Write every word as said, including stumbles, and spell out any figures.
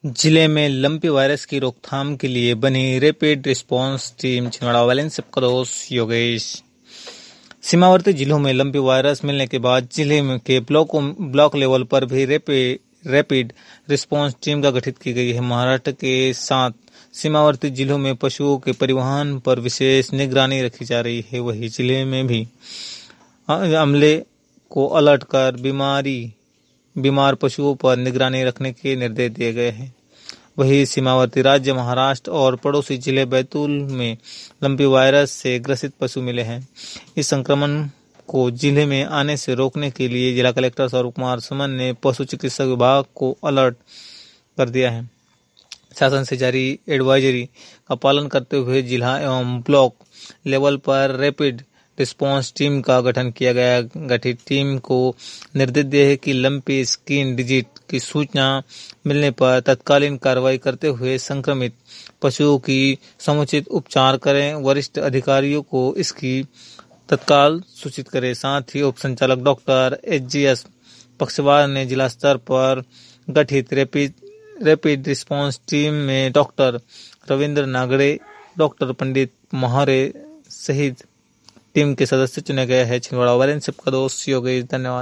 जिले में lumpy virus की रोकथाम के लिए बनी रैपिड रिस्पांस टीम छिंदवाड़ा वाले सबकदोश योगेश। सीमावर्ती जिलों में लंपी वायरस मिलने के बाद जिले में के ब्लॉकों ब्लॉक लेवल पर भी रैपिड रैपिड रिस्पांस टीम का गठित की गई है। महाराष्ट्र के साथ सीमावर्ती जिलों में पशुओं के परिवहन पर विशेष निगरानी रखी जा रही है। वही जिले में भी अमले को अलर्ट कर बीमारी बीमार पशुओं पर निगरानी रखने के निर्देश दिए गए हैं। वही सीमावर्ती राज्य महाराष्ट्र और पड़ोसी जिले बैतूल में लंपी वायरस से ग्रसित पशु मिले हैं। इस संक्रमण को जिले में आने से रोकने के लिए जिला कलेक्टर सौरभ कुमार सुमन ने पशु चिकित्सा विभाग को अलर्ट कर दिया है। शासन से जारी एडवाइजरी का पालन करते हुए जिला एवं ब्लॉक लेवल पर रैपिड रिस्पांस टीम का गठन किया गया। गठित टीम को निर्देश दिया है कि लंपी स्किन डिजीज की सूचना मिलने पर तत्कालीन कार्रवाई करते हुए संक्रमित पशुओं की समुचित उपचार करें। वरिष्ठ अधिकारियों को इसकी तत्काल सूचित करें। साथ ही उप संचालक doctor H G S Pakshwar ने जिला स्तर पर गठित रैपिड रैपिड रिस्पांस टीम में डॉक्टर रविंद्र नागड़े, डॉक्टर पंडित मोहरे सहित टीम के सदस्य चुने गए हैं। छिंदवाड़ा वाले सबकदोश योगेश। धन्यवाद।